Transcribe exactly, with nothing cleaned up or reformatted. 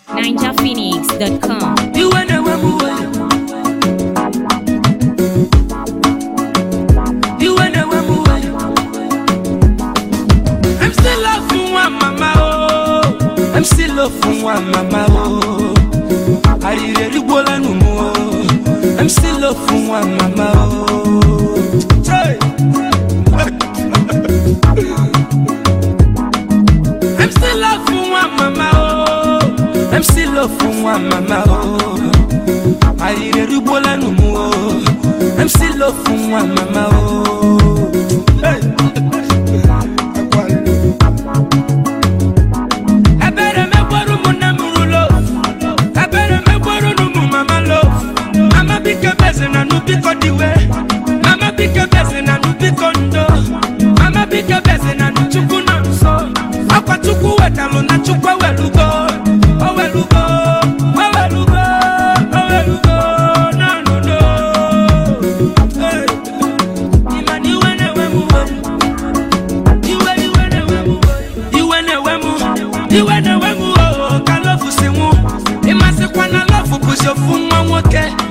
ninja phoenix dot com. You wanna move. You wanna move. I'm still love for one mama oh. I'm still love for one mama oh. I really wanna know. I'm still love for one mama oh. Hey. I'm still love for one mama oh. I'm still love for one mama oh. I really wanna know. I'm still love for one mama oh. Hey. I better make one mama love. I better make one mama love. Mama pick a person and no pick on the way. Mama pick a person and no pick on the. Mama pick a person and no chuku na so. Akwa chuku wetalo na chukwa welugo. Oh welugo, oh welugo, oh welugo. No no no. Hey. Imani wene wemu. You wene wene wemu. You wene wemu. You wene wemu. Oh kalofu simu. Imase kwa na lofu kushofu mwa mwoke.